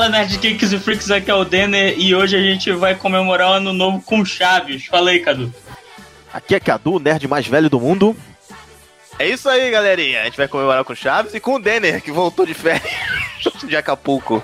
Fala, Nerd Geeks e Freaks, aqui é o Denner e hoje a gente vai comemorar o Ano Novo com Chaves. Fala aí, Cadu. Aqui é Cadu, o nerd mais velho do mundo. É isso aí, galerinha. A gente vai comemorar com Chaves e com o Denner, que voltou de férias de Acapulco.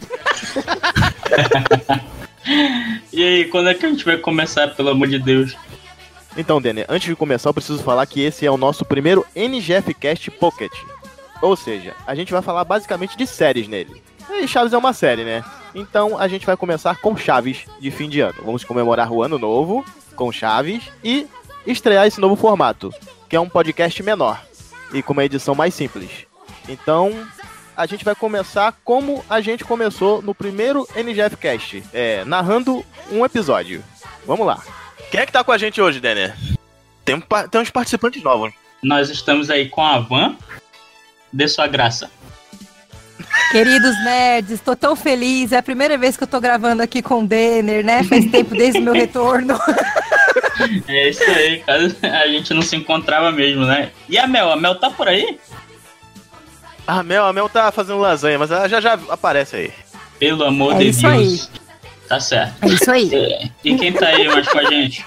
E aí, quando é que a gente vai começar, pelo amor de Deus? Então, Denner, antes de começar, eu preciso falar que esse é o nosso primeiro NGF Cast Pocket. Ou seja, a gente vai falar basicamente de séries nele. E Chaves é uma série, né? Então a gente vai começar com Chaves de fim de ano. Vamos comemorar o ano novo com Chaves e estrear esse novo formato, que é um podcast menor e com uma edição mais simples. Então a gente vai começar como a gente começou no primeiro NGF Cast, narrando um episódio. Vamos lá. Quem é que tá com a gente hoje, Denner? Tem uns participantes novos. Nós estamos aí com a Van. Dê sua graça. Queridos nerds, tô tão feliz. É a primeira vez que eu tô gravando aqui com o Denner, né? Faz tempo desde o meu retorno. É isso aí, cara. A gente não se encontrava mesmo, né? E a Mel? A Mel tá por aí? A Mel tá fazendo lasanha, mas ela já aparece aí. Pelo amor de Deus. Aí. Tá certo. É isso aí. E quem tá aí mais com a gente?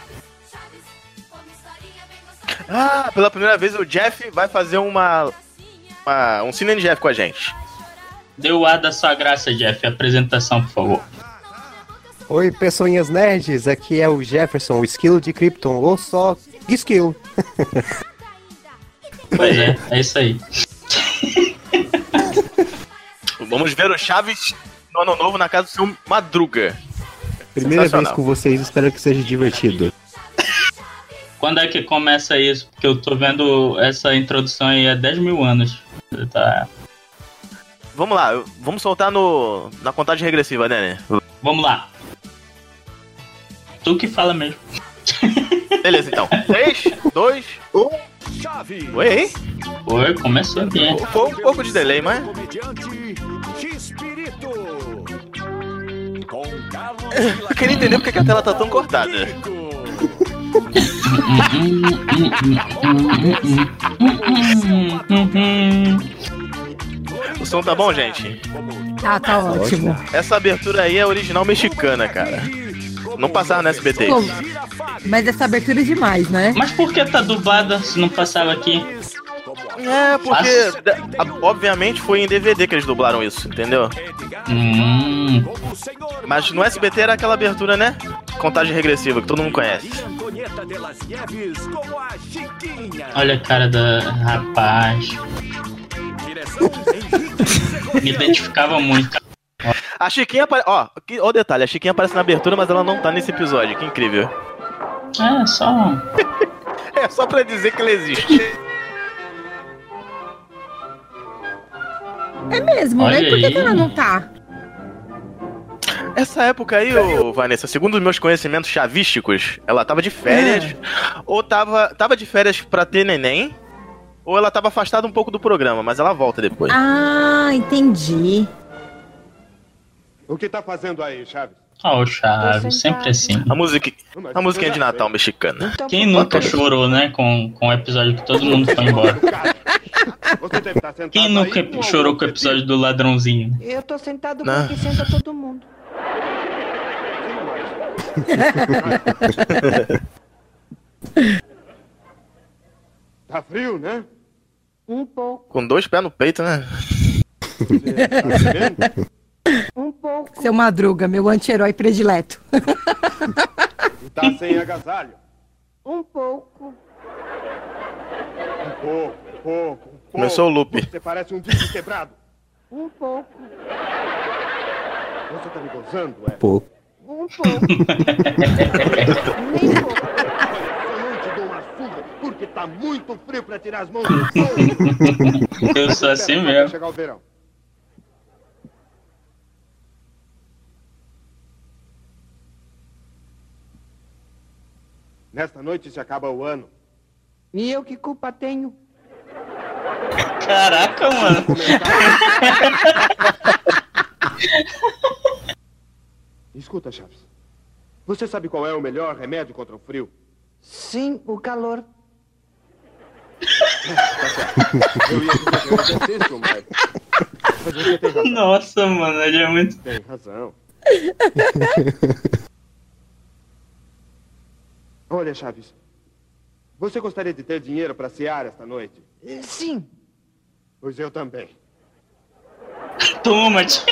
Ah, pela primeira vez o Jeff vai fazer um Cine NGF com a gente. Dê o ar da sua graça, Jeff. Apresentação, por favor. Oi, pessoinhas nerds. Aqui é o Jefferson, o esquilo de Krypton, ou só esquilo. Pois é isso aí. Vamos ver o Chaves no Ano Novo na casa do seu Madruga. Primeira vez com vocês, espero que seja divertido. Quando é que começa isso? Porque eu tô vendo essa introdução aí há 10 mil anos. Tá. Vamos lá, vamos soltar na contagem regressiva, né? Vamos lá. Tu que fala mesmo. Beleza, então. 3, 2, 1. Chave. Oi aí? Oi, começou bem. Foi um pouco de delay, mas... Eu queria entender porque a tela tá tão cortada. O som tá bom, gente? Tá ótimo. Essa abertura aí é original mexicana, cara. Não passava no SBT. Pô, mas essa abertura é demais, né? Mas por que tá dublada se não passava aqui? É, porque obviamente foi em DVD que eles dublaram isso, entendeu? Mas no SBT era aquela abertura, né? Contagem regressiva, que todo mundo conhece. Olha a cara da rapaz. Me identificava muito. A Chiquinha aparece... Ó o detalhe, a Chiquinha aparece na abertura, mas ela não tá nesse episódio, que incrível. É, só... É só pra dizer que ela existe. É mesmo, olha, né? Por que ela não tá? Essa época aí, Vanessa, segundo os meus conhecimentos chavísticos, ela tava de férias, ou tava de férias pra ter neném, ou ela tava afastada um pouco do programa, mas ela volta depois. Ah, entendi. O que tá fazendo aí, Chaves? Ó, o Chaves, sempre assim. A musiquinha de Natal mexicana. Quem nunca chorou, né, com o episódio que todo mundo foi embora? Quem nunca chorou com o episódio do ladrãozinho? Eu tô sentado porque senta todo mundo. Tá frio, né? Um pouco. Com 2 pés no peito, né? Um pouco. Seu Madruga, meu anti-herói predileto. Tá sem agasalho? Um pouco. Um pouco. Começou o loop. Você parece um disco quebrado. Um pouco. Você tá me gozando, é? Pouco. Um pouco. Nem pouco. Eu não te dou uma surra porque tá muito frio pra tirar as mãos do fogo. Eu sou assim mesmo. Chegar o verão. Nesta noite se acaba o ano. E eu que culpa tenho? Caraca, mano. Escuta, Chaves. Você sabe qual é o melhor remédio contra o frio? Sim, o calor. Tá certo. Eu ia dizer que é um exercício, mas mas você tem razão. Nossa, mano, ele é muito. Tem razão. Olha, Chaves. Você gostaria de ter dinheiro para cear esta noite? Sim. Pois eu também. Toma, tio.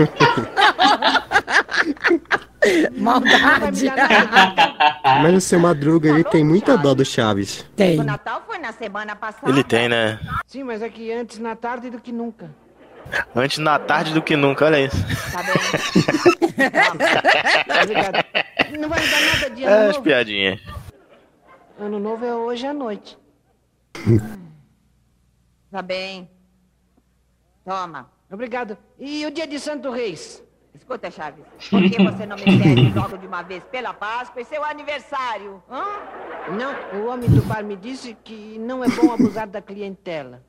Maldade. Mas o seu Madruga, ele tem muita dó do Chaves. Tem. O Natal foi na semana passada. Ele tem, né? Sim, mas é que antes na tarde do que nunca. Antes na tarde do que nunca, olha isso. Tá bem. Obrigado. Não vai me dar nada de É, ano as novo. piadinhas. Ano novo é hoje à noite. Tá bem. Toma. Obrigado. E o dia de Santo Reis? Escuta, Chaves. Por que você não me pede logo de uma vez pela Páscoa e seu aniversário? Hã? Não, o homem do bar me disse que não é bom abusar da clientela.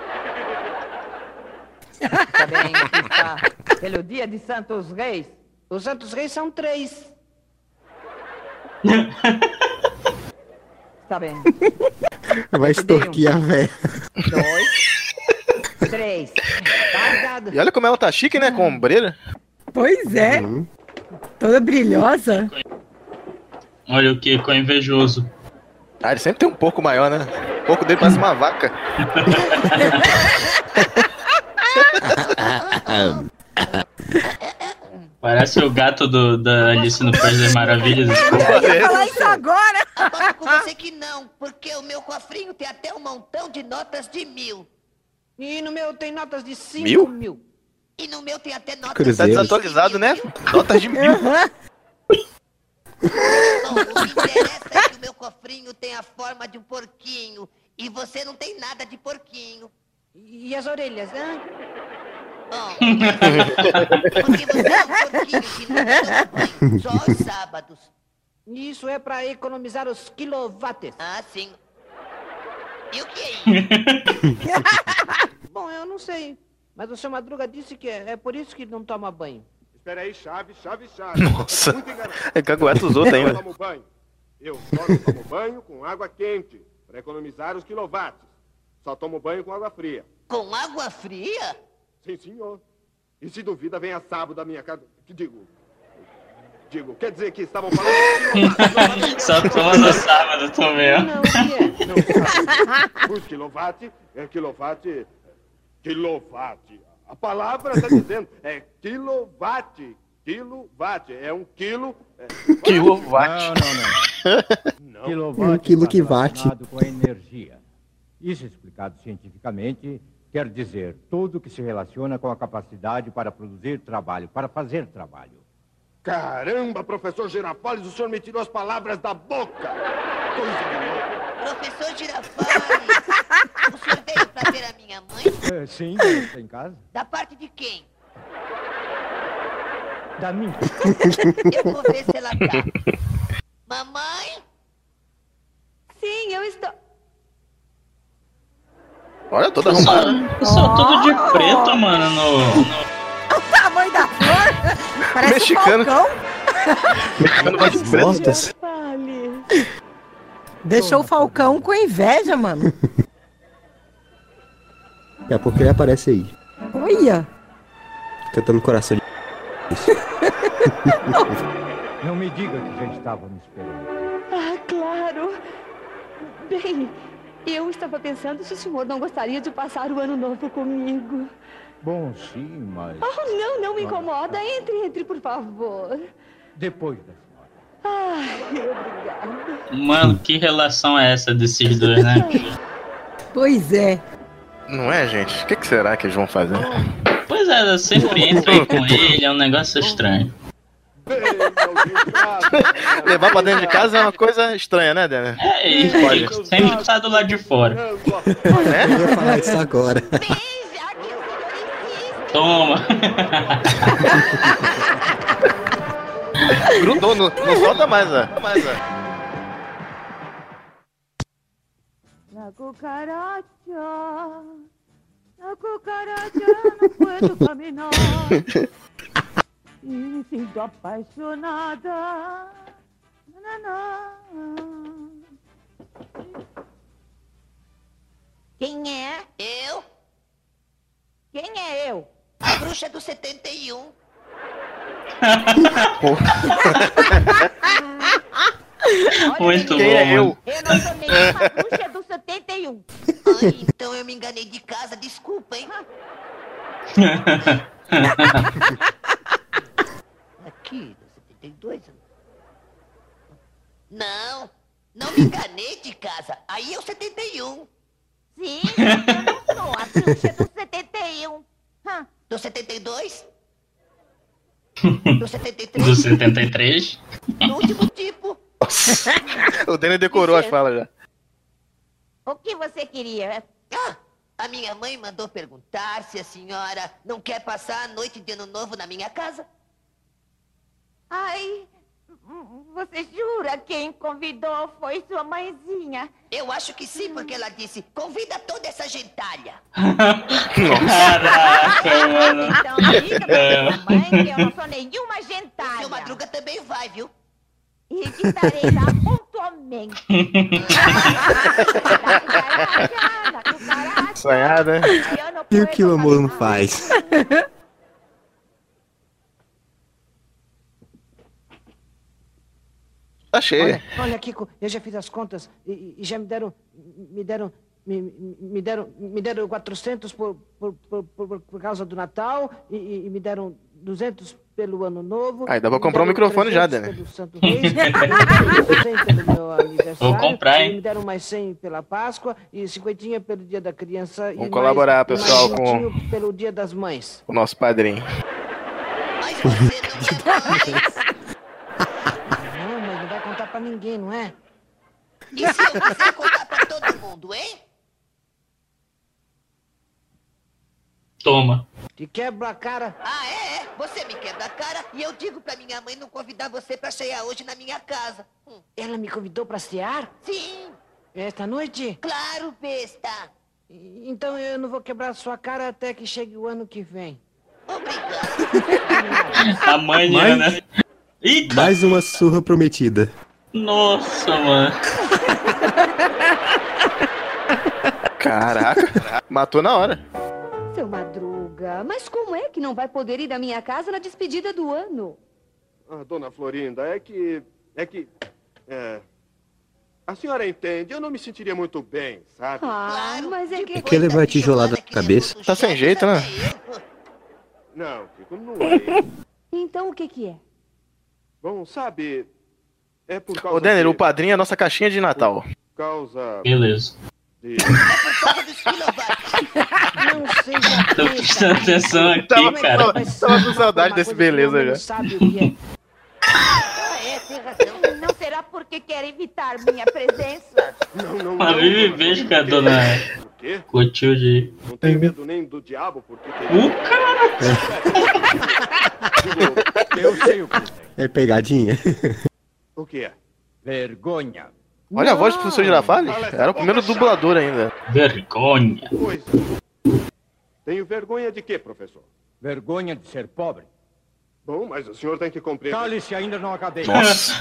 Tá bem, aqui está. Pelo dia de Santos Reis. Os Santos Reis são 3. Tá bem. Vai extorquir a véia. 2, 3. Tá ligado? E olha como ela tá chique, né? Com ombreira. Pois é. Toda brilhosa. Olha o Kiko é invejoso. Ah, ele sempre tem um pouco maior, né? O pouco dele parece uma vaca. Parece o gato da Alice no País das Maravilhas. Eu ia falar isso agora. Aposto com você que não, porque o meu cofrinho tem até um montão de notas de 1000. E no meu tem notas de 5 Mil? mil. E no meu tem até notas Tá Cruzeiro. desatualizado, né? Notas de 1000. Bom, o que interessa é que o meu cofrinho tem a forma de um porquinho. E você não tem nada de porquinho. E as orelhas, hã? Bom, porque você é um porquinho que não toma banho, só aos sábados. Isso é pra economizar os quilowatts. Ah, sim. E o que é isso? Bom, eu não sei. Mas o seu Madruga disse que é por isso que não toma banho. Espera aí, Chaves. Nossa. Muito enganado. É cagueta os outros Eu ainda. tomo banho. Eu só não tomo banho com água quente, para economizar os quilowatts. Só tomo banho com água fria. Com água fria? Sim, senhor. E se duvida, venha sábado da minha casa. Que digo, quer dizer que estavam falando de quilowatts. Só toma no sábado também, ó. Não, o que é? Não, sabe. Os quilowatt é quilowatt. A palavra está dizendo, é quilowatt. Quilowatt, é um quilo. Quilowatt. Não. Quilowatt Um quilo que está vate. relacionado com a energia. Isso, explicado cientificamente, quer dizer tudo que se relaciona com a capacidade para produzir trabalho, para fazer trabalho. Caramba, professor Girafales, o senhor me tirou as palavras da boca. Coisa de louco. Professor Girafales, o senhor veio pra ver a minha mãe? Sim, está em casa? Da parte de quem? Da minha. Eu vou ver se ela tá. Mamãe? Sim, eu estou. Olha, toda arrumada. Pessoal tudo de preto, mano, no... O tamanho da flor. Parece Mexicano. um falcão. Mexicano vai de preto. Bostas. Deixou o falcão com inveja, mano. Daqui a pouco ele aparece aí, Olha. cantando coração de... Não me diga que já estava me esperando. Ah, claro. Bem, eu estava pensando se o senhor não gostaria de passar o ano novo comigo. Bom, sim, mas Oh, não me incomoda. Entre, por favor. depois da senhora. Ai, obrigada. Mano, que relação é essa desses dois, né? Pois é. Não é, gente? O que será que eles vão fazer? Pois é, eu sempre entro aí com ele, é um negócio estranho. Levar pra dentro de casa é uma coisa estranha, né, Daniel? É, e Pode. sempre tá do lado de fora. Eu ia falar isso agora. Beija que o senhor insiste. Toma! Grudou, não solta mais, ó. La cucaracha no puedo caminar. Y me siento apasionada. Na, na, na. Quem é? Eu? Quem é eu? bruxa do 71. Muito Quem é eu? Eu não sou nenhuma bruxa do 71. Ai, então eu me enganei de casa, desculpa, hein? Aqui, do 72. Não, não me enganei de casa. Aí é o 71. Sim, eu não sou a bruxa do 71. Do 72? Do 73? Do último tipo. O Denner decorou as falas já. O que você queria? Ah, a minha mãe mandou perguntar se a senhora não quer passar a noite de ano novo na minha casa. Ai, você jura que quem convidou foi sua mãezinha? Eu acho que sim, porque ela disse, convida toda essa gentalha. Caraca, mano. Então diga pra sua mãe que eu não sou nenhuma gentalha. Seu Madruga também vai, viu? E que estarei lá pontualmente. Sonhada. E o que o amor não faz? Tá cheio. Olha, Kiko, eu já fiz as contas e já me deram 400 por causa do Natal e me deram 200 pelo Ano Novo. Aí dá pra comprar um microfone já, Denner. Pelo Santo Reis, 100 pelo meu aniversário. Vou comprar, hein? E me deram mais 100 pela Páscoa e 50 pelo Dia da Criança. Vamos e colaborar, mais, pessoal, mais com 20 pelo Dia das Mães. o nosso padrinho. Mas você não é mãe. Não, mas não vai contar pra ninguém, não é? E se eu quiser contar pra todo mundo, hein? Toma. Te quebra a cara. Ah, é? Você me quebra a cara e eu digo pra minha mãe não convidar você pra cear hoje na minha casa. Ela me convidou pra cear? Sim, Esta noite? claro, besta. Então eu não vou quebrar a sua cara até que chegue o ano que vem. Obrigado. Amanhã, né? Eita! Mais uma surra prometida. Nossa, mano. Caraca, matou na hora. Seu Madruga, mas como é que não vai poder ir à minha casa na despedida do ano? Ah, dona Florinda, é que... A senhora entende, eu não me sentiria muito bem, sabe? Ah, mas é que... Quer levar a tijolada na cabeça? Tá sem jeito, né? Não, Kiko, não é. Então o que que é? Bom, sabe, é por causa Ô, Denner, de... o padrinho é a nossa caixinha de Natal. Causa Beleza. de... Não seja Tô prestando atenção aqui, cara. Tava com saudade desse beleza já. Sabe o que é? Tem razão. Não será porque quer evitar minha presença? Não, A Vivi vejo que a dona Por quê? Clotilde. Não tenho medo nem do diabo, porque... Cara! Eu sei o que é. É pegadinha? O que é? Vergonha. Olha a voz do professor Girafales. Era o primeiro dublador ainda. Vergonha. Coisa. Tenho vergonha de quê, professor? Vergonha de ser pobre. Bom, mas o senhor tem que compreender. Cale-se, ainda não acabei. Nossa.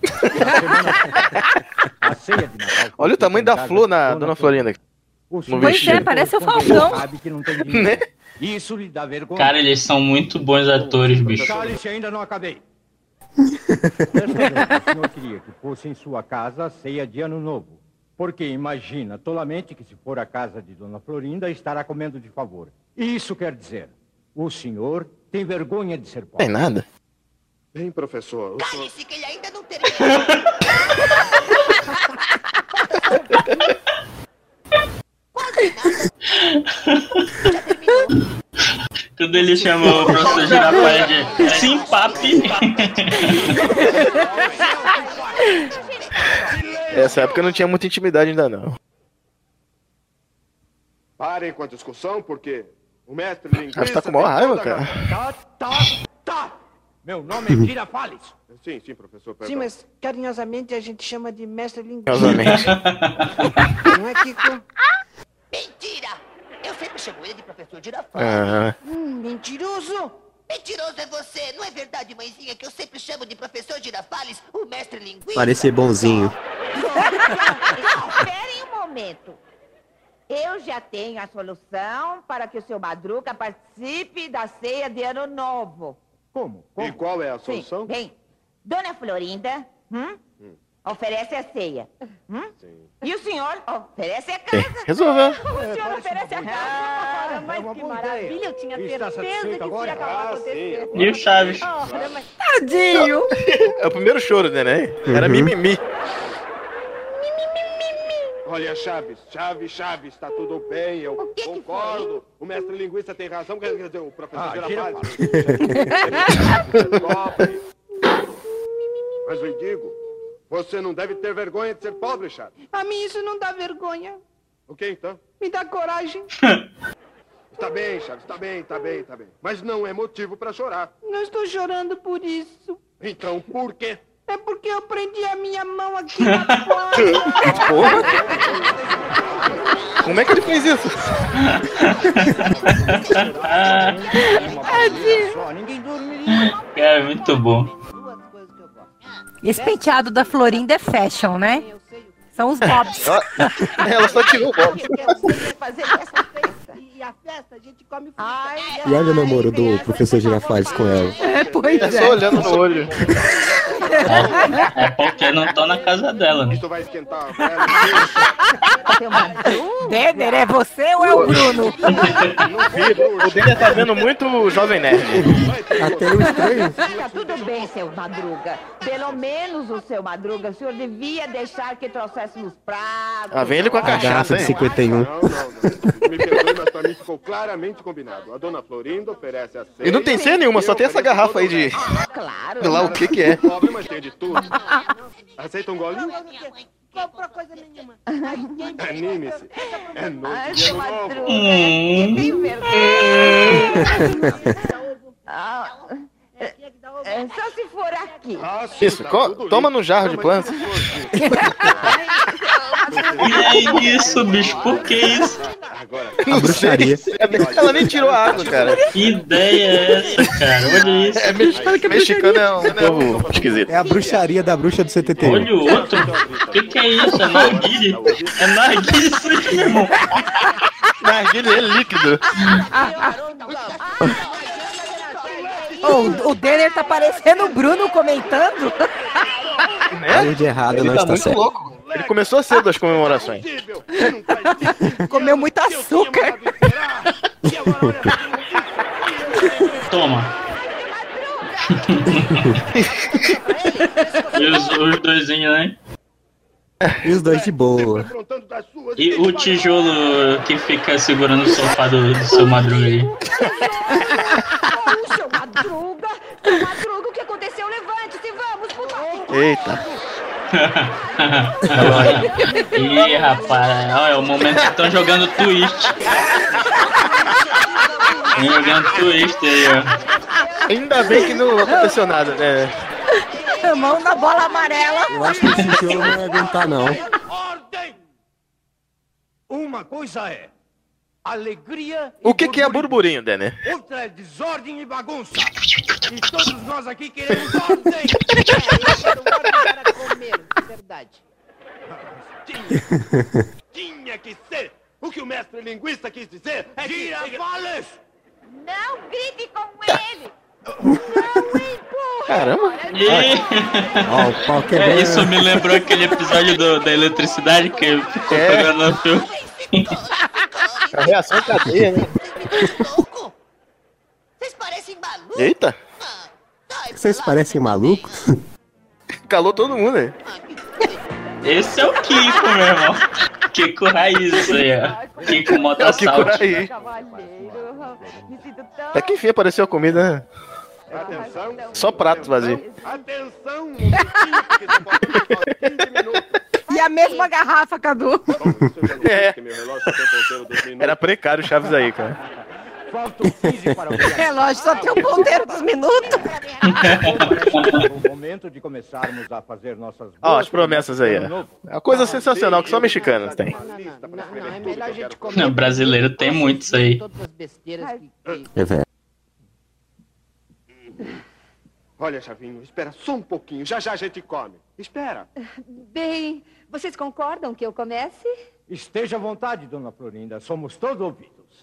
A ceia de Natal. Olha o tamanho da flor na dona Florinda. O No Pois vestido. é, parece o Falcão. Sabe que não tem dinheiro. Né? Isso lhe dá vergonha. Cara, eles são muito bons atores, bicho. Cale-se, ainda não acabei. Desta vez, o senhor queria que fosse em sua casa a ceia de Ano Novo. Porque imagina tolamente que se for à casa de Dona Florinda, estará comendo de favor. Isso quer dizer, o senhor tem vergonha de ser pobre. Tem nada. Bem, professor, o senhor... Cale-se que ele ainda não terminou. Quase nada. Já terminou. Quando ele chamou o professor Girafales de Simpapi. Essa época não tinha muita intimidade ainda não. Parem com a discussão, porque o mestre linguista... Acho que tá com maior raiva, tem toda a cara. Tá! Meu nome é Girafales. Sim, professor, perdão. Sim, mas carinhosamente a gente chama de mestre linguista. Carinhosamente. Não é, Kiko? Mentira! Eu sempre chamo ele de professor Girafales. Ah, Mentiroso! Mentiroso é você, não é verdade, mãezinha, que eu sempre chamo de professor Girafales, o mestre linguista? Parecer bonzinho. Esperem um momento. eu já tenho a solução para que o seu Madruga participe da ceia de Ano Novo. Como? E qual é a Sim, solução? bem, Dona Florinda oferece a ceia. E o senhor oferece a casa. Resolveu. O senhor oferece a casa. Mas que maravilha, eu tinha Está certeza que satisfeito isso ia agora? acabar acontecendo. E o Chaves? Ora, mas Tadinho! É o primeiro choro, né? Era mimimi. Olha, Chaves, tá tudo bem, eu que concordo. O mestre linguista tem razão, quer dizer, o professor Girafales. Pobre. Mas eu digo, você não deve ter vergonha de ser pobre, Chaves. A mim isso não dá vergonha. O que então? Me dá coragem. Está bem, Chaves, tá bem. Mas não é motivo para chorar. Não estou chorando por isso. Então, por quê? É porque eu prendi a minha mão aqui na porta. Porra. Como é que ele fez isso? Só, ninguém dormiria. Cara, muito bom. Esse penteado da Florinda é fashion, né? São os bobs. Ela só tirou o bob. Fazer essa festa. E a festa a gente come Ai, E olha o namoro do professor Girafales com ela. Pois É só olhando no olho. É porque não tô na casa dela, né? Isso vai esquentar a vela. seu Madruga. Denner, é você ou é o Bruno? O dele tá vendo muito o Jovem Nerd. Até o estranho. Tá tudo bem, seu Madruga. Pelo menos o seu Madruga, o senhor devia deixar que trouxéssemos pratos. Ah, vem ele com a Garrafa cachaça, de hein? 51. Não. Me perdoe, mas pra mim ficou claramente combinado. A dona Florinda oferece a ceia. E não tem ceia nenhuma, só tem essa garrafa aí de... Claro. Sei lá o que é. Pobre, mas tem de tudo. Aceita um golinho? compra coisa nenhuma. Anime-se. É noite Ai, de seu ano novo. Madruga, eu tenho vergonha. Só se for aqui. Isso, toma no jarro de planta. E é isso, bicho, por que isso? A bruxaria. Ela nem tirou a água, cara. Que ideia é essa, cara? Olha isso. É mexicano é um povo esquisito. É a bruxaria da bruxa do 71. Olha o outro. O que é isso? É narguile? É narguile isso aí, meu irmão. Narguilha é líquido. Oh, o Denner tá parecendo o Bruno comentando. Algo de errado não Ele tá está muito certo. louco. Ele começou cedo as comemorações. Comeu muito açúcar. Toma. E os doisinhos, né? E os dois de boa. E o tijolo que fica segurando o sofá do seu Madruga aí. Oh, seu Madruga! Seu Madruga, o que aconteceu? Levante-se, vamos, por favor! Eita. Ih, rapaz, olha, é o momento que estão jogando twist. Estão jogando twist aí, ó. Ainda bem que não aconteceu nada, né? Mão na bola amarela. Eu acho que esse senhor não vai aguentar, não. Ordem! Uma coisa é alegria e O que é burburinho, Denner? outra é desordem e bagunça. E todos nós aqui queremos ordem. Para comer, verdade. Tinha que ser. O que o mestre linguista quis dizer é que... Girafales! Não grite com ele! Caramba. Ó, o pau É, quebrando. isso me lembrou aquele episódio da eletricidade que ficou pegando no fio. A reação em cadeia, né? Louco? Vocês parecem malucos. Eita. Vocês parecem malucos? Calou todo mundo aí. Esse é o Kiko, meu irmão. Kiko Raiz, isso aí, ó. Kiko Motossalto. aí. Me sinto tão... Até que enfim apareceu a comida, né? Atenção. Só prato vazio. Atenção. Um minutinho, porque só pode ficar 15 minutos. E a mesma garrafa, Cadu. É. Que meu relógio tem ponteiro dos minutos. Era precário o Chaves aí, cara. Faltam 15 para o Relógio só tem um ponteiro dos minutos. o momento de começarmos a fazer nossas Ó, as promessas aí, Ano ó. novo. É uma coisa sensacional que só mexicanos têm. Não, é melhor a gente O comer. brasileiro tem muito isso aí. Todas as besteiras que... É, velho. Olha, Chavinho, espera só um pouquinho. Já já a gente come. Espera. Bem, vocês concordam que eu comece? Esteja à vontade, dona Florinda. Somos todos ouvidos.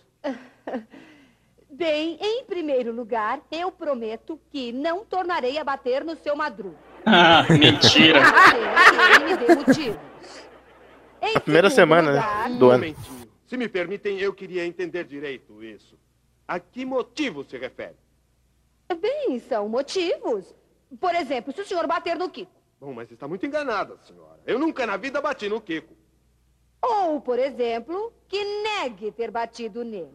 Bem, em primeiro lugar, eu prometo que não tornarei a bater no seu Madruga. Ah, mentira. Ele me dê motivos. A primeira semana, lugar, né, do ano. Momentinho. Se me permitem, eu queria entender direito isso. A que motivo se refere? Bem, são motivos. Por exemplo, se o senhor bater no Kiko. Bom, mas está muito enganada, senhora. Eu nunca na vida bati no Kiko. Ou, por exemplo, que negue ter batido nele.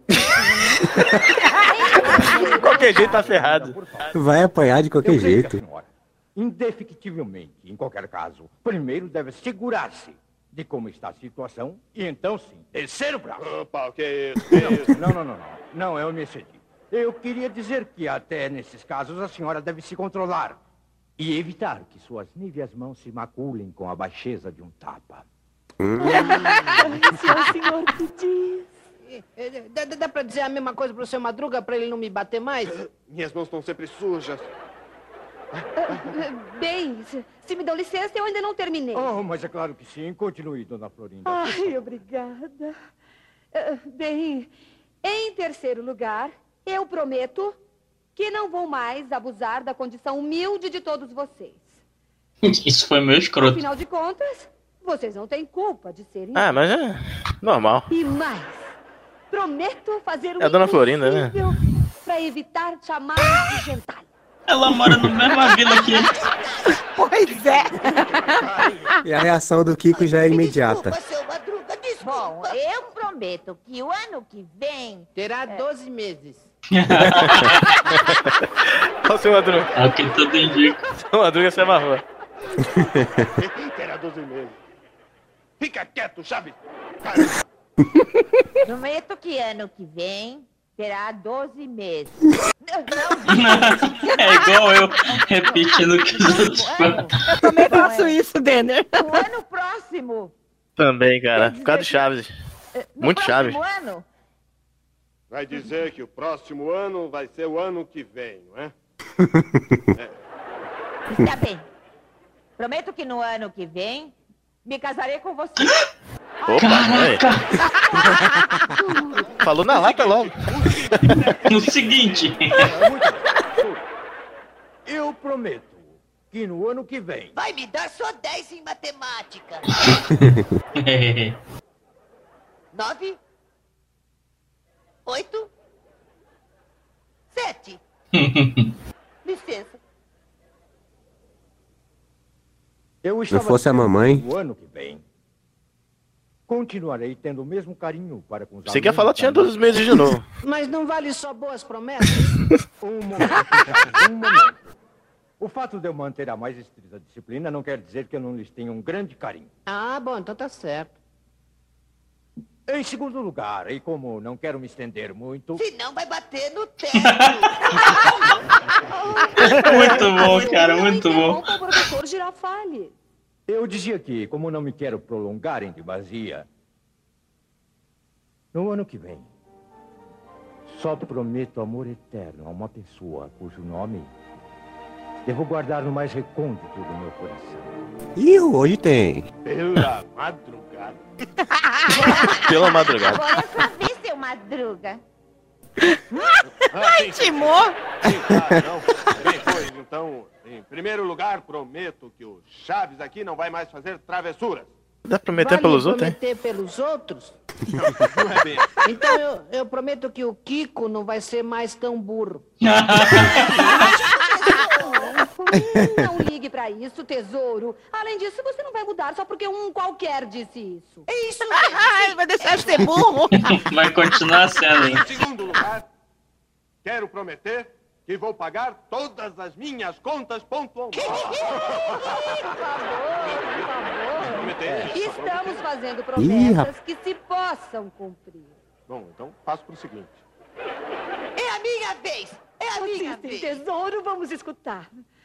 De qualquer jeito tá ferrado. Vai apanhar de qualquer jeito. Indefectivelmente, em qualquer caso, primeiro deve segurar-se de como está a situação e então sim, descer o braço. Opa, que é isso? Não, eu me excedi. Eu queria dizer que até nesses casos a senhora deve se controlar e evitar que suas níveas mãos se maculem com a baixeza de um tapa. Se é o senhor que diz. Dá pra dizer a mesma coisa pro seu Madruga pra ele não me bater mais? Minhas mãos estão sempre sujas. Bem, se me dão licença, eu ainda não terminei. Oh, mas é claro que sim. Continue, dona Florinda. Ai, obrigada. Bem, em terceiro lugar, eu prometo que não vou mais abusar da condição humilde de todos vocês. Isso foi meu escroto. Afinal de contas, vocês não têm culpa de serem... Ah, mas é normal. E mais, prometo fazer o É a dona Florinda, né? pra evitar chamadas de gentalha. Ela mora na mesma vila que ele. Pois é. E a reação do Kiko já é imediata. Desculpa, seu Madruga, desculpa. Bom, eu prometo que o ano que vem... Terá 12 meses. Olha o seu Madruga. É o que tudo indica. O seu Madruga se amarrou. Terá 12 meses. Fica quieto, Chaves. Prometo que ano que vem terá 12 meses. É igual eu repetindo o que os outros falam. Eu também faço isso, Denner. O ano próximo. Também, cara. Por causa do Chaves. No Muito Chaves. próximo ano? Vai dizer que o próximo ano vai ser o ano que vem, não é? Está bem. Prometo que no ano que vem me casarei com você. Opa, aí. Falou na lata logo. No seguinte. Eu prometo que no ano que vem... Vai me dar só 10 em matemática. 9, 8, 7. Licença. Eu estava fosse a dizendo mamãe. que no ano que vem continuarei tendo o mesmo carinho para com os Você quer alunos falar, tinha da 12 meses de novo. Mas não vale só boas promessas? Um momento. O fato de eu manter a mais estrita disciplina não quer dizer que eu não lhes tenha um grande carinho. Ah, bom, então tá certo. Em segundo lugar, e como não quero me estender muito... Senão vai bater no teto. Muito bom, cara, muito bom. O professor Girafales. Eu dizia que, como não me quero prolongar em demasia, no ano que vem, só prometo amor eterno a uma pessoa cujo nome devo guardar no mais recôndito do meu coração. Ih, hoje tem. Pela madrugada. Pela madrugada. Agora é sua vez, seu Madruga. Ai, Timor. Bem, pois, então, em primeiro lugar, prometo que o Chaves aqui não vai mais fazer travessuras. Dá pra prometer pelos outros, hein? Prometer pelos outros? Não é bem assim. Então eu prometo que o Kiko não vai ser mais tão burro. Não ligue pra isso, tesouro. Além disso, você não vai mudar só porque um qualquer disse isso. É isso Ai, vai deixar de ser burro. Vai continuar sendo. Em segundo lugar, quero prometer que vou pagar todas as minhas contas pontualmente. Por favor. Prometer. Estamos fazendo Ih, promessas que se possam cumprir. Bom, então faço pro seguinte. É a minha vez. É a minha Assistem, vez. tesouro, vamos escutar.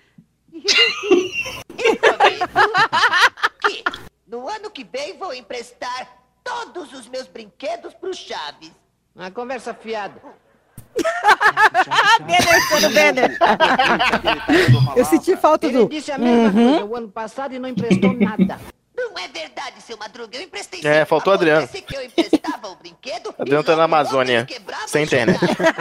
Eu prometo que no ano que vem vou emprestar todos os meus brinquedos pro Chaves. Uma conversa fiada. Denner. Eu senti falta Ele do... disse a mesma coisa o ano passado e não emprestou nada. Não é verdade, seu Madruga. Eu emprestei. Faltou o Adriano. Acontece que eu emprestava o brinquedo. Adriano tá na Amazônia, sem internet.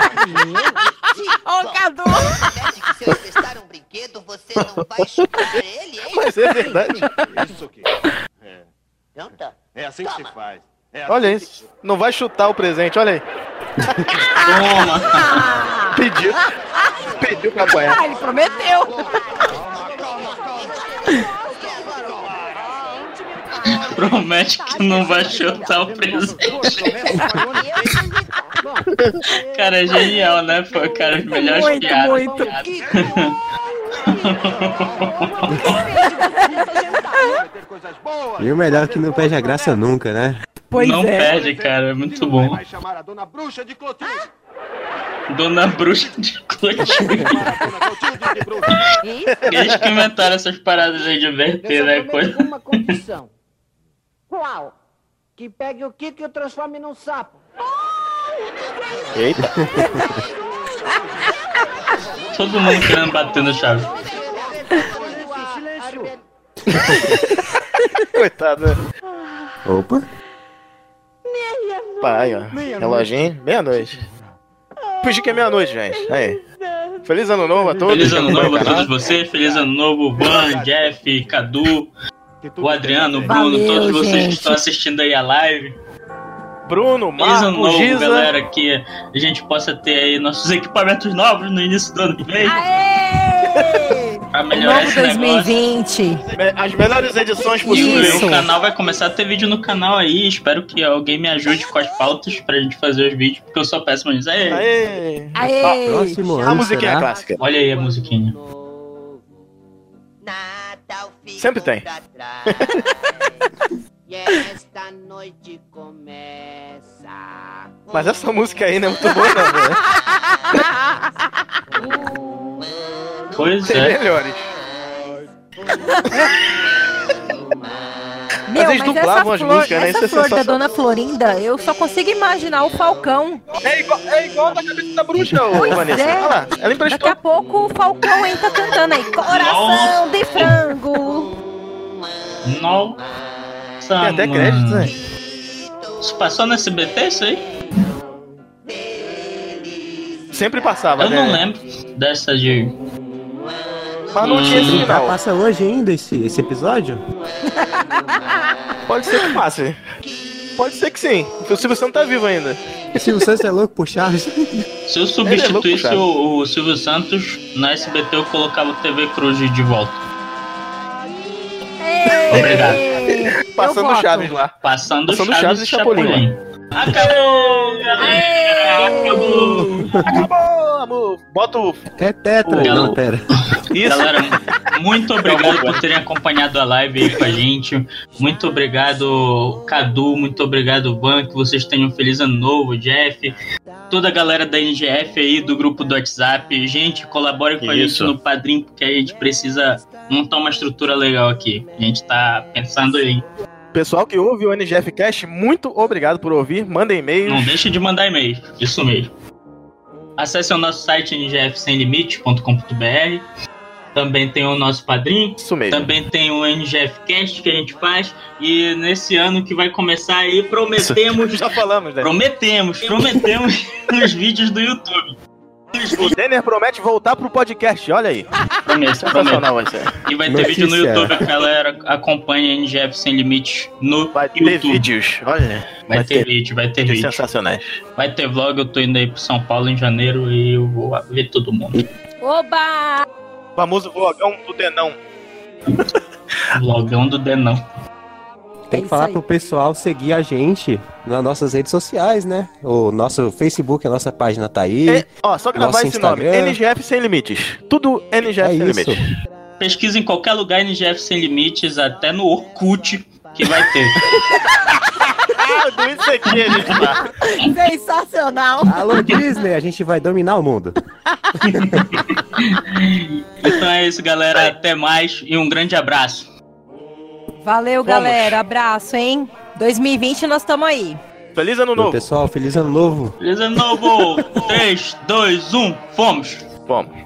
Ô, Cadu! Promete que se eu emprestar um brinquedo, você não vai chutar ele, hein? Mas é verdade. Isso aqui. Então tá. É assim que se faz. Olha isso. Não vai chutar o presente, olha aí. Toma! Pediu pra apanhar. Ah, ele prometeu. Promete que não vai chutar o presente. Cara, é genial, né? Pô, cara, as melhores Muito, piadas. muito. E o melhor é que não perde a graça nunca, né? Pois Não é. perde, cara, é muito bom. Vai chamar a Dona Bruxa de Clotilde. Dona Bruxa de Clotilde. Eles que inventaram essas paradas aí de verter, né? Coisa. Uma condição. Qual? Que pegue o Kiko e o transforme num sapo. Eita. Todo mundo querendo bater no Chaves. Coitado, né? Opa. Pai, ó. Reloginho, meia-noite. Fingir que é meia-noite, gente. Aí. Feliz ano novo a todos. Feliz ano novo a todos vocês. Feliz ano novo, Van, Jeff, Cadu, o Adriano, o Bruno, Valeu, todos vocês gente. que estão assistindo aí a live. Bruno, Feliz ano Marco, novo, Giza. galera, que a gente possa ter aí nossos equipamentos novos no início do ano que vem. Aê! Pra melhorar Novo esse negócio. 2020. As melhores edições E possíveis. Isso. o canal vai começar a ter vídeo no canal aí. Espero que alguém me ajude com as pautas pra gente fazer os vídeos, porque eu sou péssimo nisso. Aê. Aê. Aê! Próximo A ano musiquinha será? clássica. Olha aí a musiquinha. Natal ficou Sempre tem. pra trás. E esta noite começa. Mas essa música aí não é muito boa, não, velho. Pois Tem é. melhores. Meu, eles mas dublavam as músicas, né? Isso essa é flor da sensacional. Dona Florinda, eu só consigo imaginar o Falcão. É igual da cabeça da bruxa, ô Pois Vanessa. é. Olha lá, ela Daqui emprestou. a pouco o Falcão entra cantando aí. Coração de frango. Nossa, Tem até mano. crédito, né? Isso passou no SBT, isso aí? Sempre passava, Eu né? não lembro dessa de... Mas não tinha esse final. Passa hoje ainda esse episódio? Pode ser que passe. Pode ser que sim. O Silvio Santos tá vivo ainda. O Silvio Santos é louco por Chaves. Se eu Ele é substituísse louco, o Silvio Santos, na SBT eu colocava o TV Cruz de volta. Obrigado. Passando voto. Chaves lá. Passando Passando Chaves Chaves e e Chapolin. Chapolin. Acabou, galera! Acabou! Acabou, amor. Bota o... É tetra. Pô, Não, pera. Isso. Galera, muito obrigado por terem acompanhado a live aí com a gente. Muito obrigado, Cadu. Muito obrigado, Van. Que vocês tenham um feliz ano novo, Jeff. Toda a galera da NGF aí, do grupo do WhatsApp. Gente, colabore com a gente Isso. no Padrim, porque a gente precisa montar uma estrutura legal aqui. A gente tá pensando em... Pessoal que ouve o NGF Cast, muito obrigado por ouvir. Mandem e-mails. Não deixe de mandar e-mail, isso mesmo. Acesse o nosso site ngfsemlimite.com.br. Também tem o nosso Padrim. Isso mesmo. Também tem o NGF Cast que a gente faz. E nesse ano que vai começar aí, prometemos. Já falamos, né? Prometemos nos vídeos do YouTube. O Denner promete voltar pro podcast, olha aí. Prometo. Sensacional vai ser. E vai ter vídeo no Notícia. YouTube, a galera acompanha a NGF Sem Limites no Vai ter YouTube. vídeos, olha. Vai ter vídeo. Sensacionais. Vai ter vlog, eu tô indo aí pro São Paulo em janeiro e eu vou ver todo mundo. Oba! O famoso vlogão do Denão. Vlogão do Denão. Tem É que falar isso aí. pro pessoal seguir a gente nas nossas redes sociais, né? O nosso Facebook, a nossa página tá aí. É, ó, só gravar Nosso esse nome. Instagram. NGF Sem Limites. Tudo NGF É Sem isso. Limites. Pesquisa em qualquer lugar NGF Sem Limites, até no Orkut, que vai ter. Ah, do isso aqui a gente tá. Sensacional. Alô, Disney, a gente vai dominar o mundo. Então é isso, galera. Até mais e um grande abraço. Valeu, Vamos. galera. Abraço, hein? 2020 nós estamos aí. Feliz ano novo. Pessoal, feliz ano novo. Feliz ano novo! 3, 2, 1, fomos! Vamos.